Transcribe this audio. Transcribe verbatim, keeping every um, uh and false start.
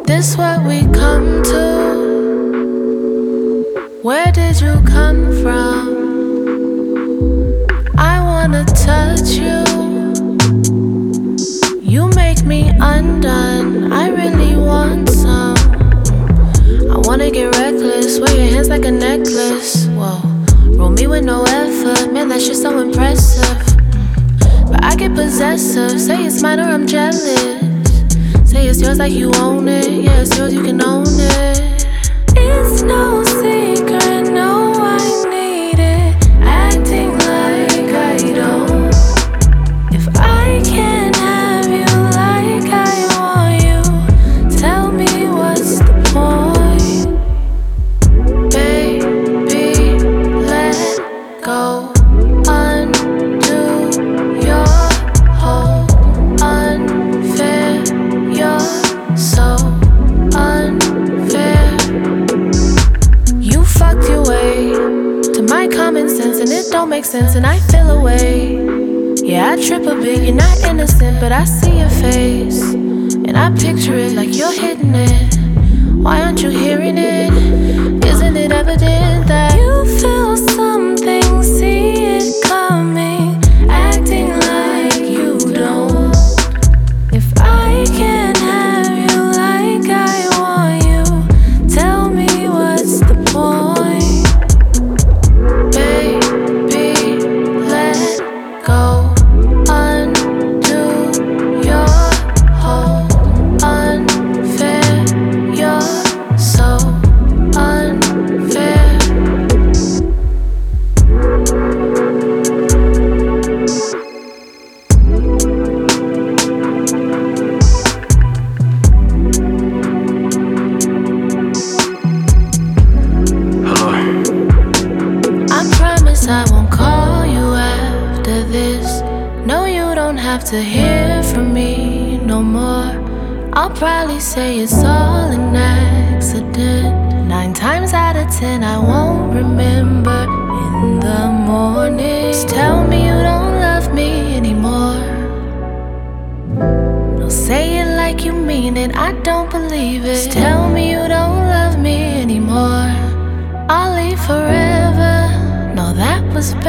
this what we come to? Where did you come from? I wanna touch you. You make me undone. I really want some. I wanna get reckless. Wear your hands like a necklace. Whoa, roll me with no effort. Man, that shit's so impressive. But I get possessive. Say it's mine or I'm jealous. Say it's yours like you own it. Yeah, it's yours, you can own it. It's no secret, no, I need it. Acting like I don't. If I can't have you like I want you, tell me what's the point. Baby, let go. Undo your whole unfair. You're so unfair. You fucked your way to my common sense, and it don't make sense, and I feel away. Yeah, I trip a bit, you're not innocent, but I see your face, and I picture it like you're hitting it. Why aren't you hearing it? Isn't it evident that you feel something, see it coming, acting like you don't? If I can't have you like I want you, tell me what's the point. Baby, let go. Undo your whole unfair. You're so unfair. Hello. I promise I won't call you after this. No, you don't have to hear from me no more. I'll probably say it's all an accident. Nine times out of ten I won't remember in the morning. Just tell me you don't love me anymore. Don't say it like you mean it, I don't believe it. Just tell me you don't love me anymore. I'll leave forever. No, that was better.